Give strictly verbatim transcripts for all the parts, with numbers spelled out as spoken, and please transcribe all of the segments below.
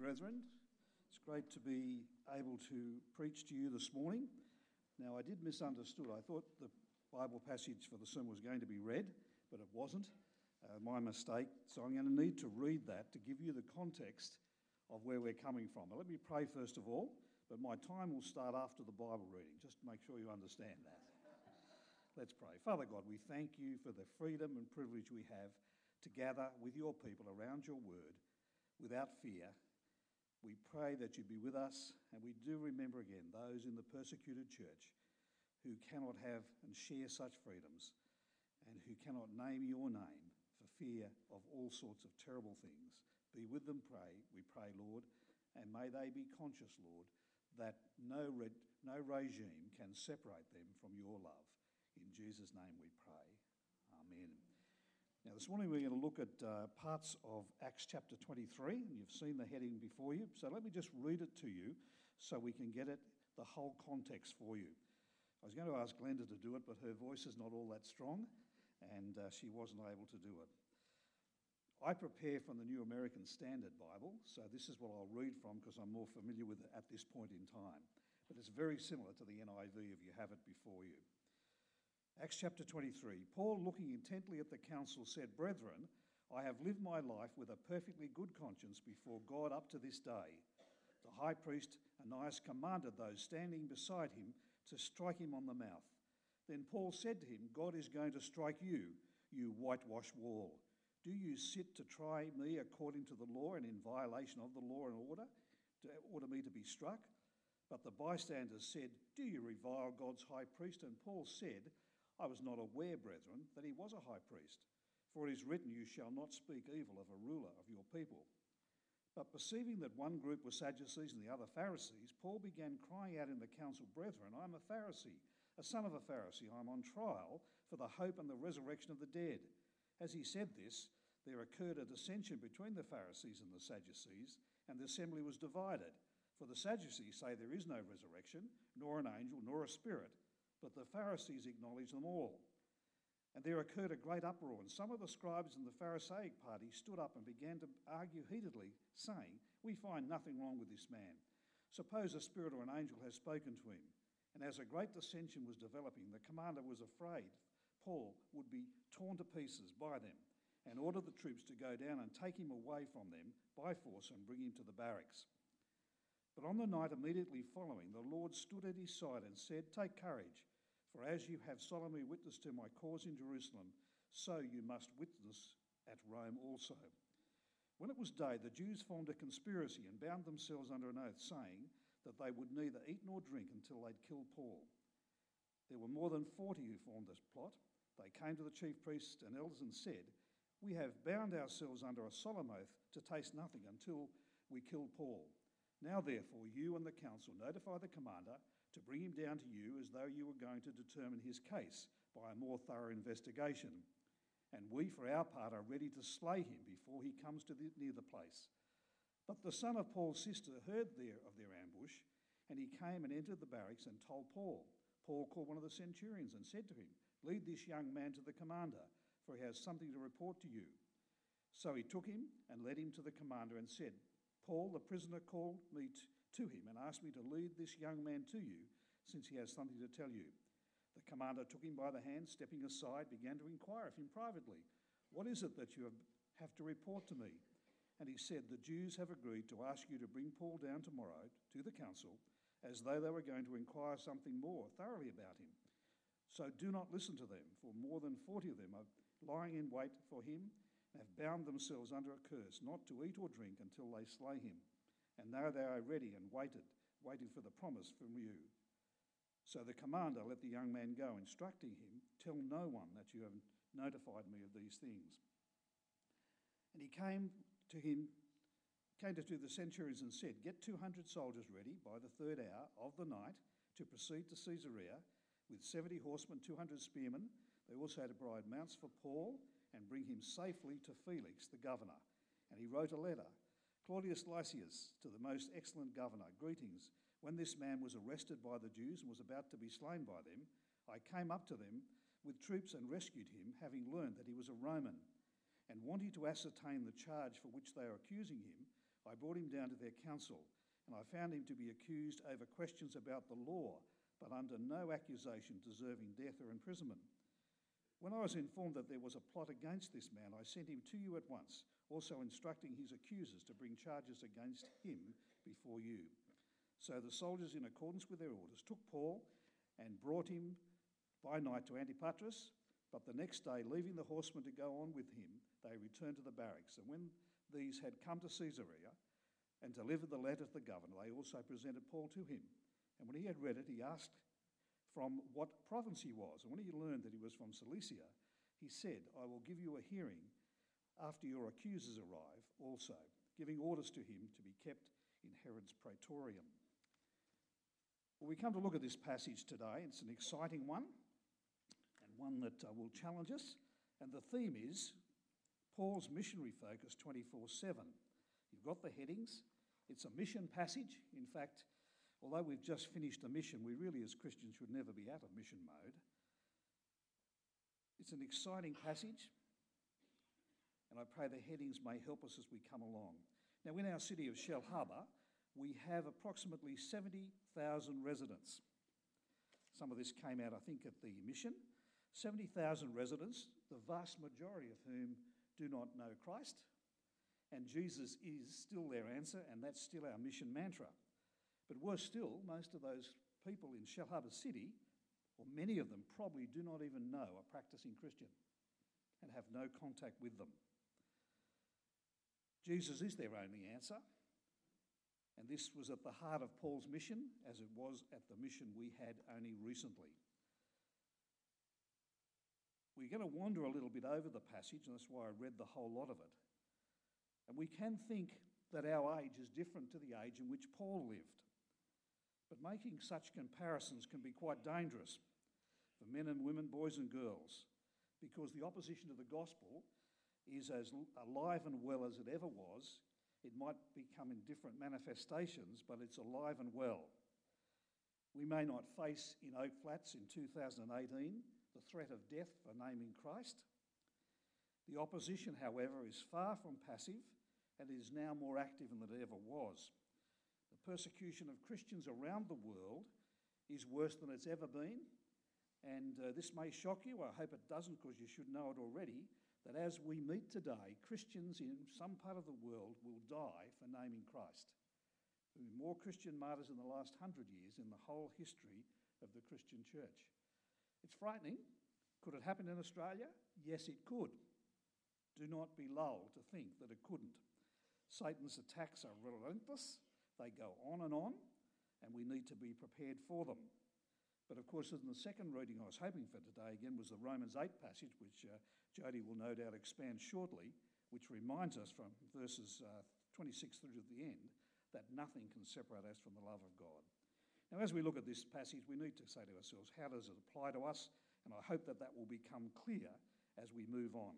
brethren. It's great to be able to preach to you this morning. Now, I did misunderstood. I thought the Bible passage for the sermon was going to be read, but it wasn't. Uh, my mistake. So I'm going to need to read that to give you the context of where we're coming from. But let me pray first of all, but my time will start after the Bible reading, just to make sure you understand that. Let's pray. Father God, we thank you for the freedom and privilege we have to gather with your people around your word without fear. We pray that you be with us, and we do remember again those in the persecuted church who cannot have and share such freedoms and who cannot name your name for fear of all sorts of terrible things. Be with them, pray, we pray, Lord, and may they be conscious, Lord, that no, red, no regime can separate them from your love. In Jesus' name we pray. Amen. Now, this morning we're going to look at uh, parts of Acts chapter twenty-three, and you've seen the heading before you. So let me just read it to you so we can get it, the whole context for you. I was going to ask Glenda to do it, but her voice is not all that strong, and uh, she wasn't able to do it. I prepare from the New American Standard Bible, so this is what I'll read from because I'm more familiar with it at this point in time. But it's very similar to the N I V if you have it before you. Acts chapter twenty-three, Paul, looking intently at the council, said, "Brethren, I have lived my life with a perfectly good conscience before God up to this day." The high priest Ananias commanded those standing beside him to strike him on the mouth. Then Paul said to him, "God is going to strike you, you whitewashed wall. Do you sit to try me according to the law and in violation of the law and order, to order me to be struck?" But the bystanders said, "Do you revile God's high priest?" And Paul said, "I was not aware, brethren, that he was a high priest. For it is written, you shall not speak evil of a ruler of your people." But perceiving that one group were Sadducees and the other Pharisees, Paul began crying out in the council, "Brethren, I am a Pharisee, a son of a Pharisee. I am on trial for the hope and the resurrection of the dead." As he said this, there occurred a dissension between the Pharisees and the Sadducees, and the assembly was divided. For the Sadducees say there is no resurrection, nor an angel, nor a spirit, but the Pharisees acknowledge them all. And there occurred a great uproar, and some of the scribes in the Pharisaic party stood up and began to argue heatedly, saying, "We find nothing wrong with this man. Suppose a spirit or an angel has spoken to him." And as a great dissension was developing, the commander was afraid Paul would be torn to pieces by them, and ordered the troops to go down and take him away from them by force and bring him to the barracks. But on the night immediately following, the Lord stood at his side and said, "Take courage, for as you have solemnly witnessed to my cause in Jerusalem, so you must witness at Rome also." When it was day, the Jews formed a conspiracy and bound themselves under an oath, saying that they would neither eat nor drink until they'd killed Paul. There were more than forty who formed this plot. They came to the chief priests and elders and said, "We have bound ourselves under a solemn oath to taste nothing until we kill Paul. Now, therefore, you and the council notify the commander to bring him down to you as though you were going to determine his case by a more thorough investigation. And we, for our part, are ready to slay him before he comes to the, near the place." But the son of Paul's sister heard there of their ambush, and he came and entered the barracks and told Paul. Paul called one of the centurions and said to him, "Lead this young man to the commander, for he has something to report to you." So he took him and led him to the commander and said, "Paul, the prisoner, called me t- to him and asked me to lead this young man to you, since he has something to tell you." The commander took him by the hand, stepping aside, began to inquire of him privately, "What is it that you have, have to report to me?" And he said, "The Jews have agreed to ask you to bring Paul down tomorrow to the council, as though they were going to inquire something more thoroughly about him. So do not listen to them, for more than forty of them are lying in wait for him, and have bound themselves under a curse not to eat or drink until they slay him. And now they are ready and waited, waiting for the promise from you." So the commander let the young man go, instructing him, "Tell no one that you have notified me of these things." And he came to him, came to the centurions and said, "Get two hundred soldiers ready by the third hour of the night to proceed to Caesarea with seventy horsemen, two hundred spearmen." They also had to provide mounts for Paul and bring him safely to Felix, the governor. And he wrote a letter, "Claudius Lysias, to the most excellent governor, greetings. When this man was arrested by the Jews and was about to be slain by them, I came up to them with troops and rescued him, having learned that he was a Roman. And wanting to ascertain the charge for which they are accusing him, I brought him down to their council, and I found him to be accused over questions about the law, but under no accusation deserving death or imprisonment. When I was informed that there was a plot against this man, I sent him to you at once, also instructing his accusers to bring charges against him before you. So the soldiers, in accordance with their orders, took Paul and brought him by night to Antipatris, but the next day, leaving the horsemen to go on with him, they returned to the barracks. And when these had come to Caesarea and delivered the letter to the governor, they also presented Paul to him. And when he had read it, he asked from what province he was. And when he learned that he was from Cilicia, he said, I will give you a hearing after your accusers arrive also, giving orders to him to be kept in Herod's praetorium. Well, we come to look at this passage today. It's an exciting one, and one that uh, will challenge us. And the theme is Paul's missionary focus twenty-four seven. You've got the headings. It's a mission passage. In fact, although we've just finished a mission, we really as Christians should never be out of mission mode. It's an exciting passage, and I pray the headings may help us as we come along. Now, in our city of Shellharbour, we have approximately seventy thousand residents. Some of this came out, I think, at the mission. seventy thousand residents, the vast majority of whom do not know Christ, and Jesus is still their answer, and that's still our mission mantra. But worse still, most of those people in Shellharbour City, or many of them, probably do not even know a practicing Christian and have no contact with them. Jesus is their only answer, and this was at the heart of Paul's mission, as it was at the mission we had only recently. We're going to wander a little bit over the passage, and that's why I read the whole lot of it. And we can think that our age is different to the age in which Paul lived. But making such comparisons can be quite dangerous for men and women, boys and girls, because the opposition to the gospel is as alive and well as it ever was. It might become in different manifestations, but it's alive and well. We may not face in Oak Flats in two thousand eighteen the threat of death for naming Christ. The opposition, however, is far from passive and is now more active than it ever was. The persecution of Christians around the world is worse than it's ever been, and uh, this may shock you. I hope it doesn't, because you should know it already, that as we meet today, Christians in some part of the world will die for naming Christ. There have been more Christian martyrs in the last hundred years in the whole history of the Christian church. It's frightening. Could it happen in Australia? Yes, it could. Do not be lulled to think that it couldn't. Satan's attacks are relentless. They go on and on, and we need to be prepared for them. But of course, in the second reading I was hoping for today, again, was the Romans eight passage, which uh, Jody will no doubt expand shortly, which reminds us from verses uh, twenty-six through to the end that nothing can separate us from the love of God. Now, as we look at this passage, we need to say to ourselves, how does it apply to us? And I hope that that will become clear as we move on.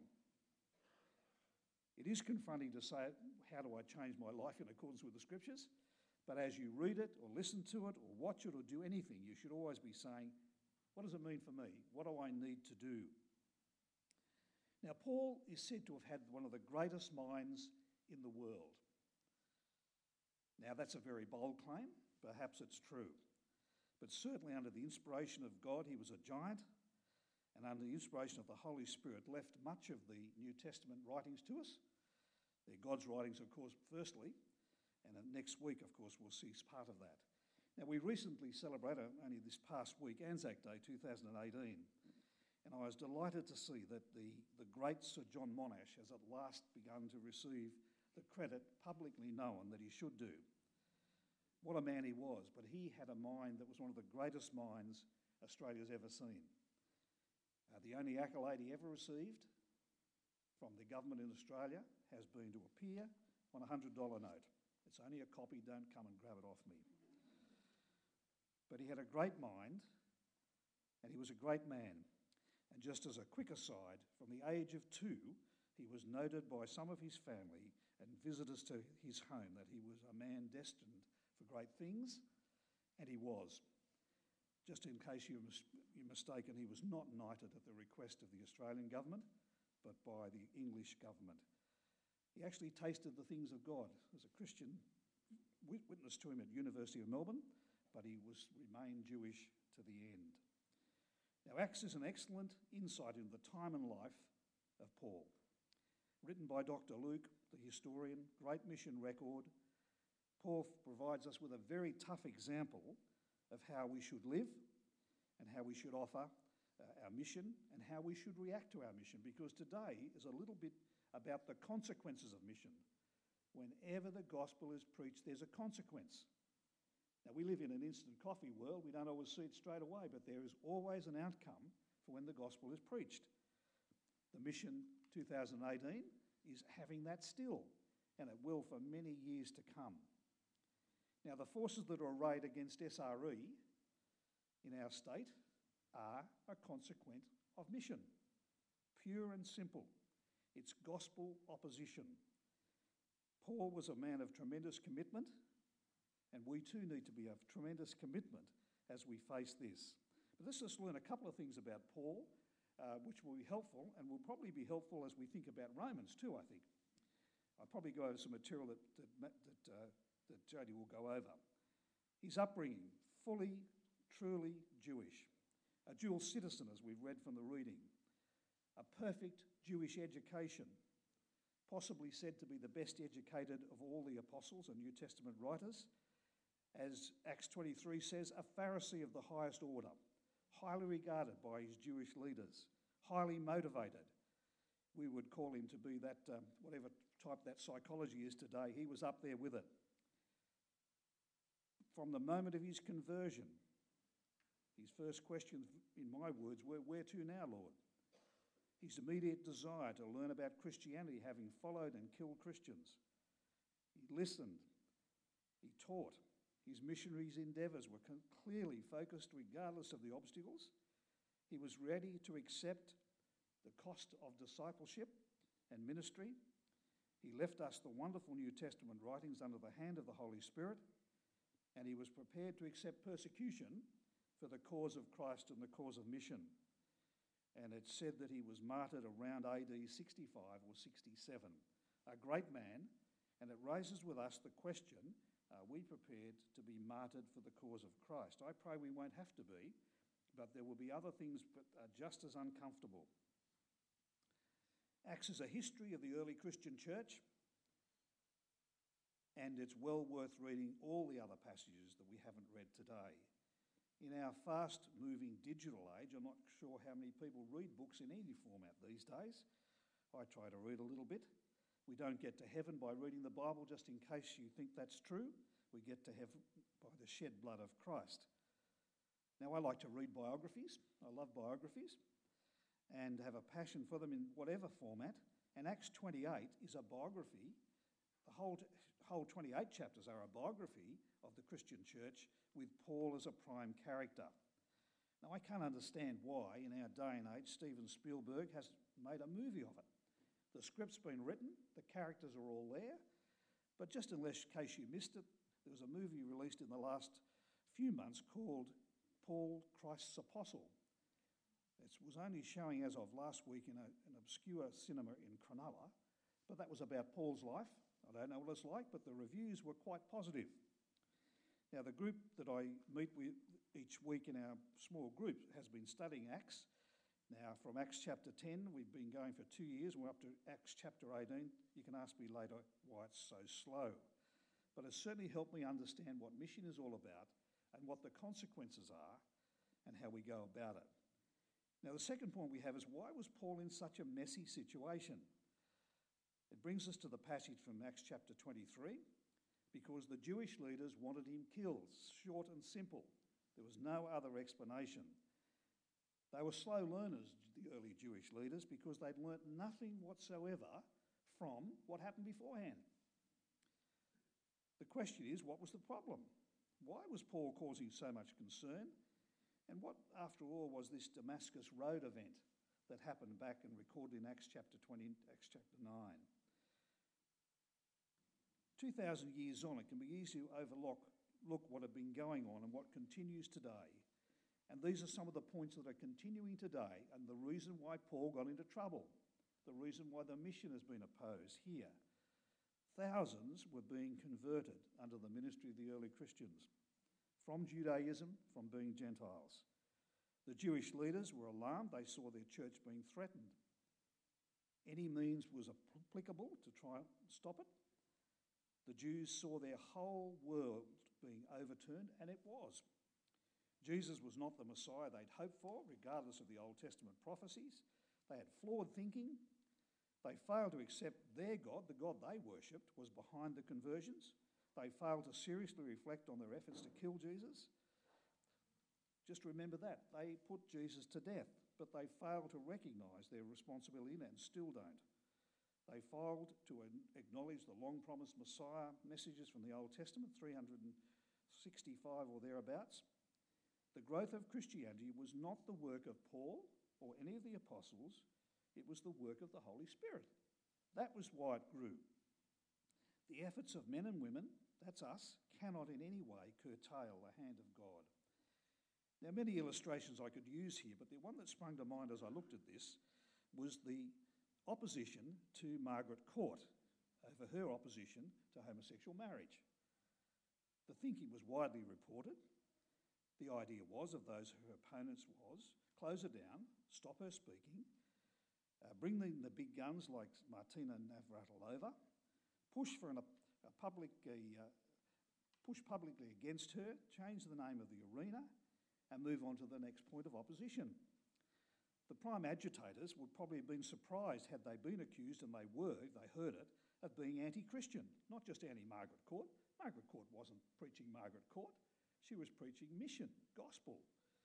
It is confronting to say, how do I change my life in accordance with the Scriptures? But as you read it or listen to it or watch it or do anything, you should always be saying, what does it mean for me? What do I need to do? Now, Paul is said to have had one of the greatest minds in the world. Now, that's a very bold claim. Perhaps it's true. But certainly under the inspiration of God, he was a giant, and under the inspiration of the Holy Spirit, left much of the New Testament writings to us. They're God's writings, of course, firstly, and next week, of course, we'll see part of that. Now, we recently celebrated, only this past week, Anzac Day two thousand eighteen, and I was delighted to see that the, the great Sir John Monash has at last begun to receive the credit publicly known that he should do. What a man he was, but he had a mind that was one of the greatest minds Australia's ever seen. Uh, the only accolade he ever received from the government in Australia has been to appear on a one hundred dollar note. It's only a copy, don't come and grab it off me. But he had a great mind, and he was a great man. And just as a quick aside, from the age of two, he was noted by some of his family and visitors to his home that he was a man destined for great things, and he was. Just in case you're, mis- you're mistaken, he was not knighted at the request of the Australian government, but by the English government. He actually tasted the things of God as a Christian, witness to him at University of Melbourne, but he was remained Jewish to the end. Now, Acts is an excellent insight into the time and life of Paul. Written by Doctor Luke, the historian, great mission record, Paul provides us with a very tough example of how we should live and how we should offer uh, our mission and how we should react to our mission, because today is a little bit about the consequences of mission. Whenever the gospel is preached, there's a consequence. Now, we live in an instant coffee world. We don't always see it straight away, but there is always an outcome for when the gospel is preached. The mission two thousand eighteen is having that still, and it will for many years to come. Now, the forces that are arrayed against S R E in our state are a consequence of mission. Pure and simple. It's gospel opposition. Paul was a man of tremendous commitment, and we too need to be of tremendous commitment as we face this. But let's just learn a couple of things about Paul, uh, which will be helpful, and will probably be helpful as we think about Romans too, I think. I'll probably go over some material that, that, that, uh, that Jody will go over. His upbringing, fully, truly Jewish. A dual citizen, as we've read from the reading. A perfect Jewish education, possibly said to be the best educated of all the apostles and New Testament writers. As Acts twenty-three says, a Pharisee of the highest order, highly regarded by his Jewish leaders, highly motivated. We would call him to be that, um, whatever type that psychology is today, he was up there with it. From the moment of his conversion, his first questions, in my words, were, "Where to now, Lord?" His immediate desire to learn about Christianity, having followed and killed Christians. He listened. He taught. His missionaries' endeavours were clearly focused regardless of the obstacles. He was ready to accept the cost of discipleship and ministry. He left us the wonderful New Testament writings under the hand of the Holy Spirit, and he was prepared to accept persecution for the cause of Christ and the cause of mission. And it's said that he was martyred around A D sixty-five or sixty-seven. A great man, and it raises with us the question, are we prepared to be martyred for the cause of Christ? I pray we won't have to be, but there will be other things that are just as uncomfortable. Acts is a history of the early Christian church, and it's well worth reading all the other passages that we haven't read today. In our fast-moving digital age, I'm not sure how many people read books in any format these days. I try to read a little bit. We don't get to heaven by reading the Bible, just in case you think that's true. We get to heaven by the shed blood of Christ. Now, I like to read biographies. I love biographies and have a passion for them in whatever format. And Acts twenty-eight is a biography. The whole, whole twenty-eight chapters are a biography of the Christian church with Paul as a prime character. Now, I can't understand why, in our day and age, Steven Spielberg has made a movie of it. The script's been written, the characters are all there, but just in case you missed it, there was a movie released in the last few months called Paul, Christ's Apostle. It was only showing as of last week in a, an obscure cinema in Cronulla, but that was about Paul's life. I don't know what it's like, but the reviews were quite positive. Now, the group that I meet with each week in our small group has been studying Acts. Now, from Acts chapter ten, we've been going for two years. We're up to Acts chapter eighteen. You can ask me later why it's so slow. But it's certainly helped me understand what mission is all about and what the consequences are and how we go about it. Now, the second point we have is, why was Paul in such a messy situation? It brings us to the passage from Acts chapter twenty-three. Because the Jewish leaders wanted him killed, short and simple. There was no other explanation. They were slow learners, the early Jewish leaders, because they'd learnt nothing whatsoever from what happened beforehand. The question is, what was the problem? Why was Paul causing so much concern? And what, after all, was this Damascus Road event that happened back and recorded in Acts chapter twenty, Acts chapter nine? two thousand years on, it can be easy to overlook look what had been going on and what continues today. And these are some of the points that are continuing today and the reason why Paul got into trouble, the reason why the mission has been opposed here Thousands were being converted under the ministry of the early Christians, from Judaism, from being Gentiles. The Jewish leaders were alarmed. They saw their church being threatened. Any means was applicable to try and stop it. The Jews saw their whole world being overturned, and it was. Jesus was not the Messiah they'd hoped for, regardless of the Old Testament prophecies. They had flawed thinking. They failed to accept their God, the God they worshipped, was behind the conversions. They failed to seriously reflect on their efforts to kill Jesus. Just remember that. They put Jesus to death, but they failed to recognise their responsibility and still don't. They failed to acknowledge the long-promised Messiah messages from the Old Testament, three hundred sixty-five or thereabouts. The growth of Christianity was not the work of Paul or any of the apostles. It was the work of the Holy Spirit. That was why it grew. The efforts of men and women, that's us, cannot in any way curtail the hand of God. Now, many illustrations I could use here, but the one that sprung to mind as I looked at this was the opposition to Margaret Court over her opposition to homosexual marriage. The thinking was widely reported. The idea was, of those her opponents was, close her down, stop her speaking, uh, bring in the big guns like Martina Navratilova, push for an, a public, uh, push publicly against her, change the name of the arena, and move on to the next point of opposition. The prime agitators would probably have been surprised had they been accused, and they were, if they heard it, of being anti-Christian, not just anti-Margaret Court. Margaret Court wasn't preaching Margaret Court. She was preaching mission, gospel.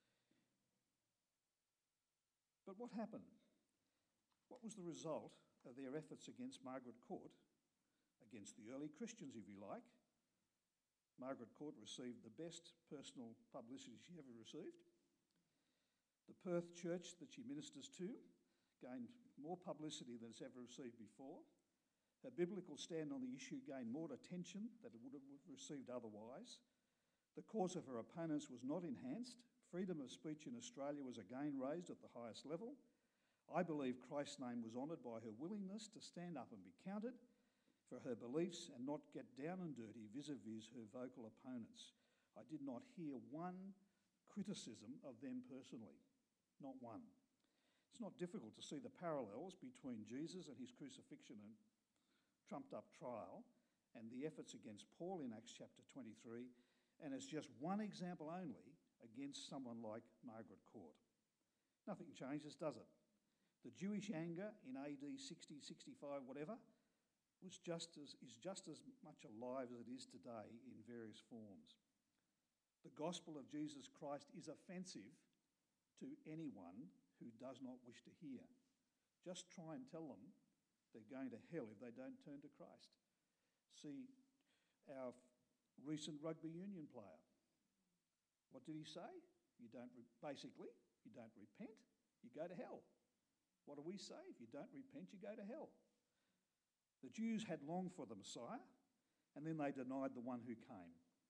But what happened? What was the result of their efforts against Margaret Court, against the early Christians, if you like? Margaret Court received the best personal publicity she ever received. The Perth church that she ministers to gained more publicity than it's ever received before. Her biblical stand on the issue gained more attention than it would have received otherwise. The cause of her opponents was not enhanced. Freedom of speech in Australia was again raised at the highest level. I believe Christ's name was honoured by her willingness to stand up and be counted for her beliefs and not get down and dirty vis-a-vis her vocal opponents. I did not hear one criticism of them personally, not one. It's not difficult to see the parallels between Jesus and his crucifixion and trumped-up trial and the efforts against Paul in Acts chapter twenty-three, and it's just one example only against someone like Margaret Court. Nothing changes, does it? The Jewish anger in A D sixty, sixty-five, whatever, was just as, is just as much alive as it is today in various forms. The gospel of Jesus Christ is offensive to anyone who does not wish to hear. Just try and tell them they're going to hell if they don't turn to Christ. See our recent rugby union player. What did he say? You don't re- basically, you don't repent, you go to hell. What do we say? If you don't repent, you go to hell. The Jews had longed for the Messiah, and then they denied the one who came.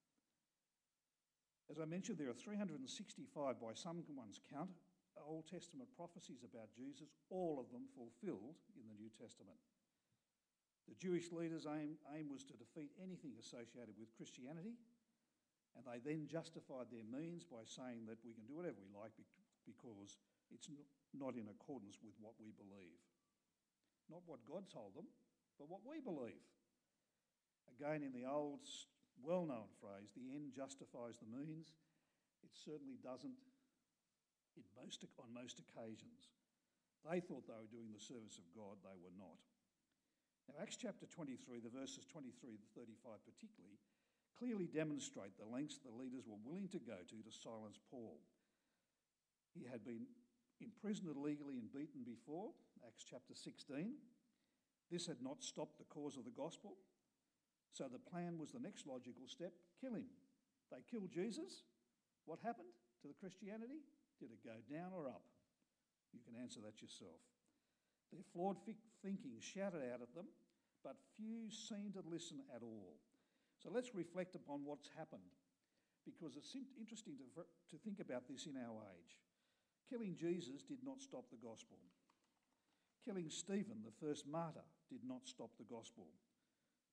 As I mentioned, there are three hundred sixty-five, by someone's count, Old Testament prophecies about Jesus, all of them fulfilled in the New Testament. The Jewish leaders' aim, aim was to defeat anything associated with Christianity, and they then justified their means by saying that we can do whatever we like because it's not in accordance with what we believe. Not what God told them, but what we believe. Again, in the old, well-known phrase, the end justifies the means, it certainly doesn't in most, on most occasions. They thought they were doing the service of God, they were not. Now, Acts chapter twenty-three, the verses twenty-three to thirty-five particularly, clearly demonstrate the lengths the leaders were willing to go to to silence Paul. He had been imprisoned illegally and beaten before, Acts chapter sixteen. This had not stopped the cause of the gospel. So the plan was the next logical step, kill him. They killed Jesus. What happened to the Christianity? Did it go down or up? You can answer that yourself. Their flawed thinking shouted out at them, but few seemed to listen at all. So let's reflect upon what's happened, because it's interesting to, to think about this in our age. Killing Jesus did not stop the gospel. Killing Stephen, the first martyr, did not stop the gospel.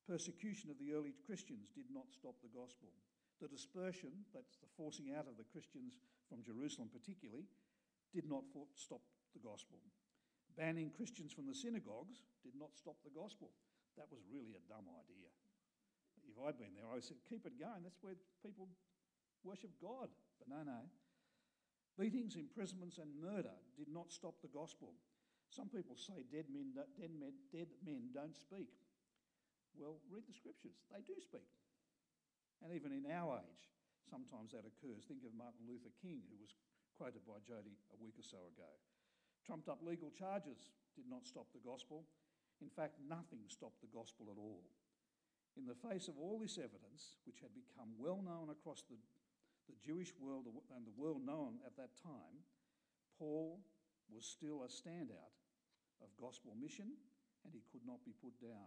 Persecution of the early Christians did not stop the gospel. The dispersion, that's the forcing out of the Christians from Jerusalem particularly, did not for- stop the gospel. Banning Christians from the synagogues did not stop the gospel. That was really a dumb idea. If I'd been there, I would have said, keep it going. That's where people worship God. But no, no. Beatings, imprisonments and murder did not stop the gospel. Some people say dead men, dead men, dead men don't speak. Well, read the scriptures. They do speak. And even in our age, sometimes that occurs. Think of Martin Luther King, who was quoted by Jody a week or so ago. Trumped up legal charges did not stop the gospel. In fact, nothing stopped the gospel at all. In the face of all this evidence, which had become well known across the, the Jewish world and the world known at that time, Paul was still a standout of gospel mission, and he could not be put down.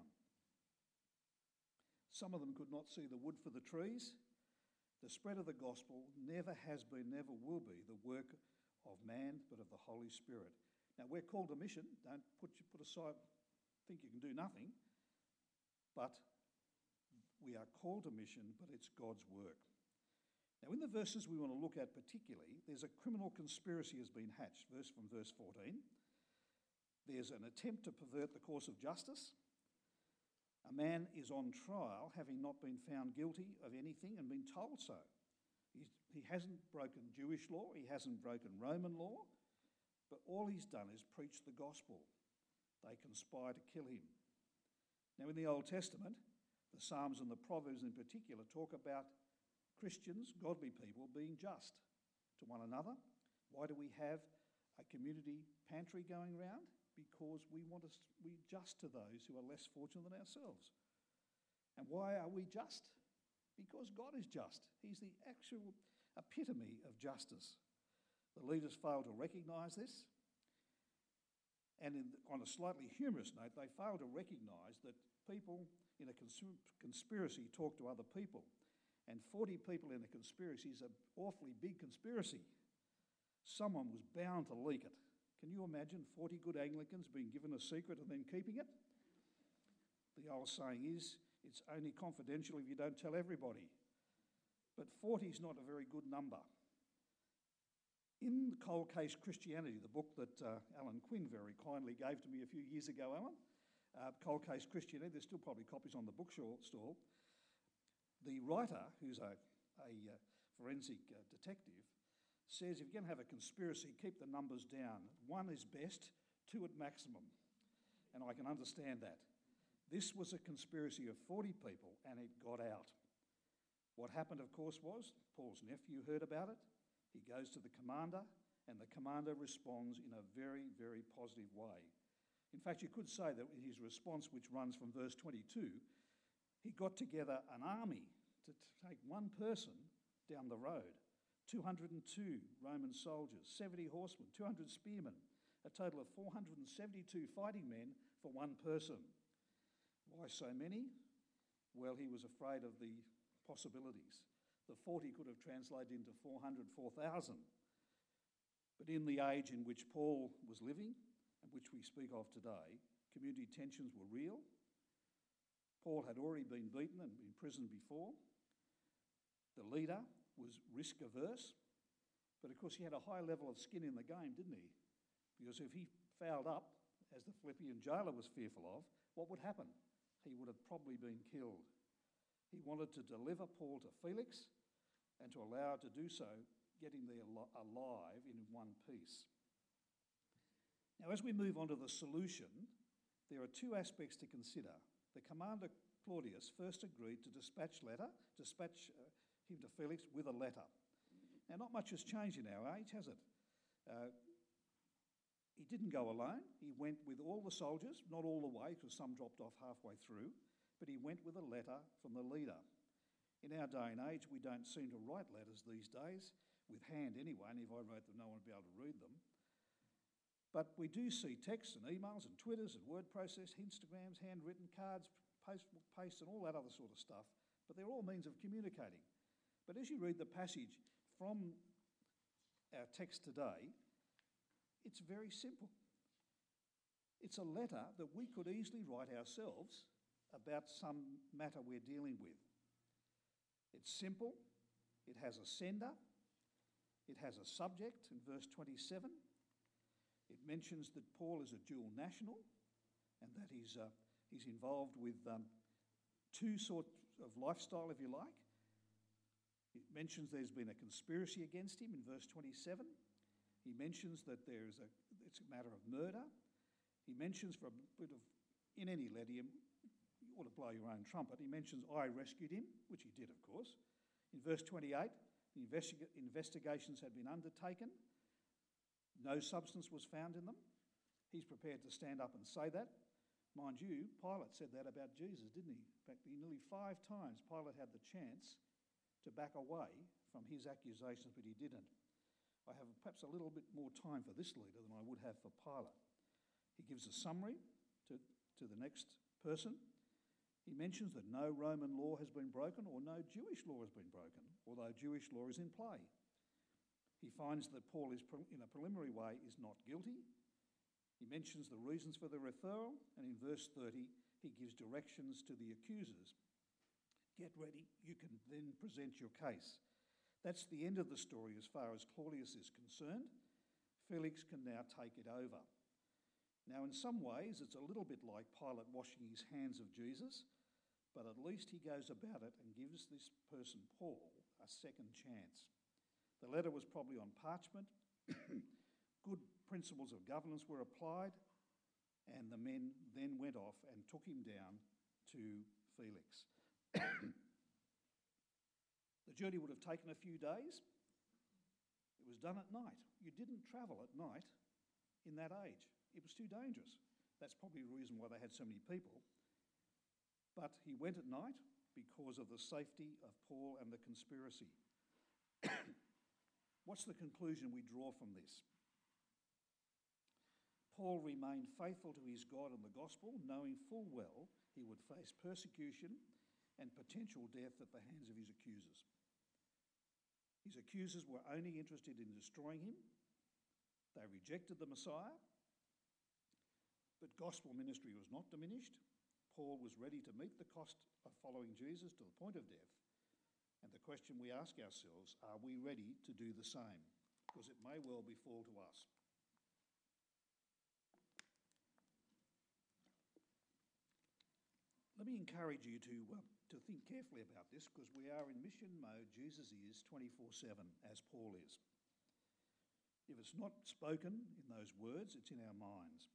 Some of them could not see the wood for the trees. The spread of the gospel never has been, never will be, the work of man, but of the Holy Spirit. Now, we're called to mission. Don't put, put aside, think you can do nothing. But we are called to mission, but it's God's work. Now, in the verses we want to look at particularly, there's a criminal conspiracy has been hatched, verse from verse fourteen. There's an attempt to pervert the course of justice. A man is on trial having not been found guilty of anything and been told so. He's, he hasn't broken Jewish law, he hasn't broken Roman law, but all he's done is preach the gospel. They conspire to kill him. Now, in the Old Testament, the Psalms and the Proverbs in particular talk about Christians, godly people, being just to one another. Why do we have a community pantry going round? Because we want to be just to those who are less fortunate than ourselves. And why are we just? Because God is just. He's the actual epitome of justice. The leaders fail to recognise this. And in, on a slightly humorous note, they fail to recognise that people in a cons- conspiracy talk to other people. And forty people in a conspiracy is an awfully big conspiracy. Someone was bound to leak it. Can you imagine forty good Anglicans being given a secret and then keeping it? The old saying is, it's only confidential if you don't tell everybody. But forty is not a very good number. In Cold Case Christianity, the book that uh, Alan Quinn very kindly gave to me a few years ago, Alan, uh, Cold Case Christianity, there's still probably copies on the bookstall. The writer, who's a, a uh, forensic uh, detective, says if you're going to have a conspiracy, keep the numbers down. One is best, two at maximum. And I can understand that. This was a conspiracy of forty people and it got out. What happened, of course, was Paul's nephew heard about it. He goes to the commander and the commander responds in a very, very positive way. In fact, you could say that his response, which runs from verse twenty-two, he got together an army to take one person down the road. two hundred two Roman soldiers, seventy horsemen, two hundred spearmen, a total of four hundred seventy-two fighting men for one person. Why so many? Well, he was afraid of the possibilities. The forty could have translated into four hundred, four thousand. But in the age in which Paul was living, and which we speak of today, community tensions were real. Paul had already been beaten and imprisoned before. The leader was risk averse, but of course he had a high level of skin in the game, didn't he? Because if he fouled up, as the Philippian jailer was fearful of, what would happen? He would have probably been killed. He wanted to deliver Paul to Felix and to allow to do so, get him there alive in one piece. Now, as we move on to the solution, there are two aspects to consider. The commander Claudius first agreed to dispatch letter, dispatch uh, him to Felix with a letter. Now, not much has changed in our age, has it? Uh, he didn't go alone. He went with all the soldiers, not all the way, because some dropped off halfway through, but he went with a letter from the leader. In our day and age, we don't seem to write letters these days, with hand anyway, and if I wrote them, no one would be able to read them. But we do see texts and emails and Twitters and word process, Instagrams, handwritten cards, Facebook posts and all that other sort of stuff. But they're all means of communicating. But as you read the passage from our text today, it's very simple. It's a letter that we could easily write ourselves about some matter we're dealing with. It's simple, it has a sender, it has a subject in verse twenty-seven. It mentions that Paul is a dual national and that he's, uh, he's involved with um, two sorts of lifestyle, if you like. It mentions there's been a conspiracy against him in verse twenty-seven. He mentions that there is a, it's a matter of murder. He mentions for a bit of, in any letter, you ought to blow your own trumpet. He mentions, I rescued him, which he did, of course. In verse twenty-eight, the investi- investigations had been undertaken. No substance was found in them. He's prepared to stand up and say that. Mind you, Pilate said that about Jesus, didn't he? In fact, nearly five times Pilate had the chance to back away from his accusations, but he didn't. I have perhaps a little bit more time for this leader than I would have for Pilate. He gives a summary to, to the next person. He mentions that no Roman law has been broken or no Jewish law has been broken, although Jewish law is in play. He finds that Paul is, in a preliminary way, is not guilty. He mentions the reasons for the referral, and in verse thirty, he gives directions to the accusers. Get ready, you can then present your case. That's the end of the story as far as Claudius is concerned. Felix can now take it over. Now, in some ways, it's a little bit like Pilate washing his hands of Jesus, but at least he goes about it and gives this person, Paul, a second chance. The letter was probably on parchment. Good principles of governance were applied, and the men then went off and took him down to Felix. The journey would have taken a few days. It was done at night. You didn't travel at night in that age. It was too dangerous. That's probably the reason why they had so many people. But he went at night because of the safety of Paul and the conspiracy. What's the conclusion we draw from this? Paul remained faithful to his God and the gospel, knowing full well he would face persecution and potential death at the hands of his accusers. His accusers were only interested in destroying him. They rejected the Messiah, but gospel ministry was not diminished. Paul was ready to meet the cost of following Jesus to the point of death. And the question we ask ourselves, are we ready to do the same? Because it may well befall to us. Let me encourage you to, uh, to think carefully about this, because we are in mission mode. Jesus is twenty-four seven, as Paul is. If it's not spoken in those words, it's in our minds.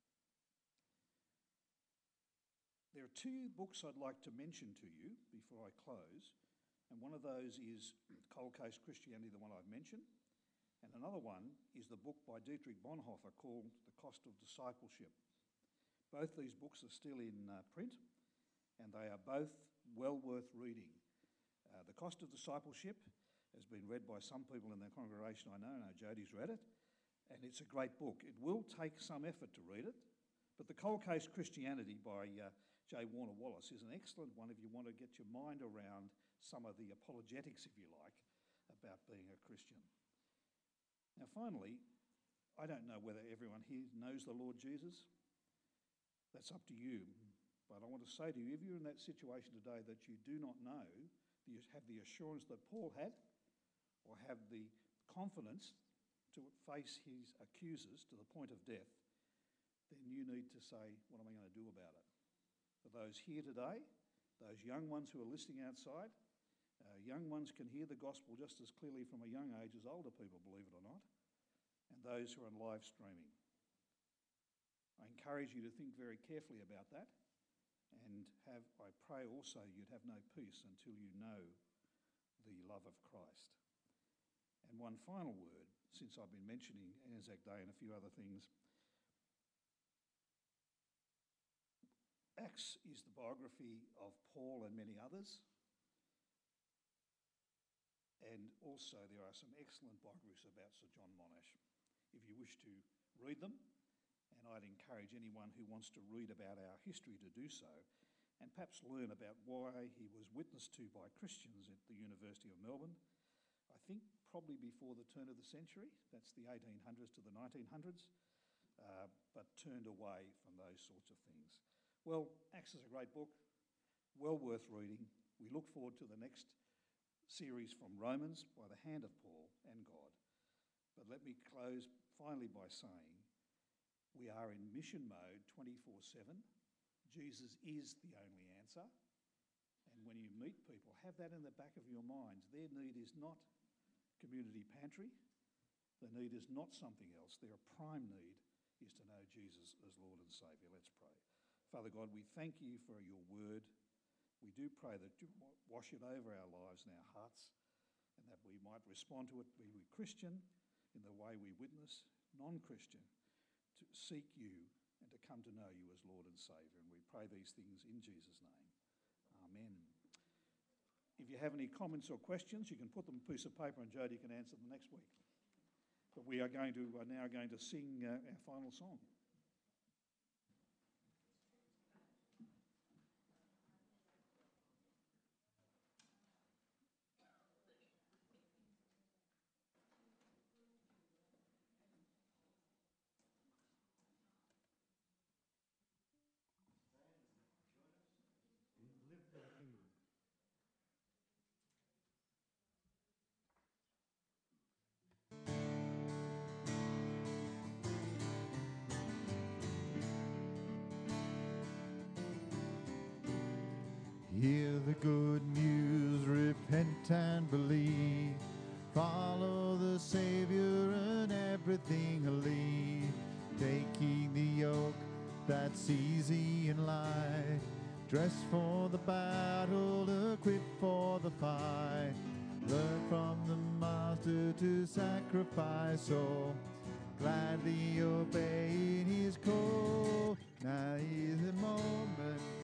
There are two books I'd like to mention to you before I close, and one of those is Cold Case Christianity, the one I've mentioned, and another one is the book by Dietrich Bonhoeffer called The Cost of Discipleship. Both these books are still in uh, print, and they are both well worth reading. Uh, the Cost of Discipleship has been read by some people in the congregation I know. I know Jodie's read it, and it's a great book. It will take some effort to read it, but The Cold Case Christianity by uh, J. Warner Wallace is an excellent one if you want to get your mind around some of the apologetics, if you like, about being a Christian. Now, finally, I don't know whether everyone here knows the Lord Jesus. That's up to you. But I want to say to you, if you're in that situation today that you do not know, you have the assurance that Paul had, or have the confidence to face his accusers to the point of death, then you need to say, what am I going to do about it? For those here today, those young ones who are listening outside, uh, young ones can hear the gospel just as clearly from a young age as older people, believe it or not, and those who are on live streaming. I encourage you to think very carefully about that, and have, I pray also you'd have no peace until you know the love of Christ. And one final word, since I've been mentioning Anzac Day and a few other things. Acts is the biography of Paul and many others. And also there are some excellent biographies about Sir John Monash, if you wish to read them. And I'd encourage anyone who wants to read about our history to do so, and perhaps learn about why he was witnessed to by Christians at the University of Melbourne, I think probably before the turn of the century. That's the eighteen hundreds to the nineteen hundreds, uh, but turned away from those sorts of things. Well, Acts is a great book, well worth reading. We look forward to the next series from Romans by the hand of Paul and God. But let me close finally by saying we are in mission mode twenty-four seven. Jesus is the only answer. And when you meet people, have that in the back of your minds. Their need is not community pantry. The need is not something else. Their prime need is to know Jesus as Lord and Saviour. Let's pray. Father God, we thank you for your word. We do pray that you wash it over our lives and our hearts, and that we might respond to it, be we Christian in the way we witness, non-Christian, to seek you and to come to know you as Lord and Saviour. And we pray these things in Jesus' name. Amen. If you have any comments or questions, you can put them on a piece of paper and Jody can answer them next week. But we are going to are now going to sing uh, our final song. Hear the good news, repent and believe. Follow the Savior and everything he'll leave. Taking the yoke that's easy and light. Dress for the battle, equipped for the fight. Learn from the Master to sacrifice, so gladly obeying his call. Now is the moment.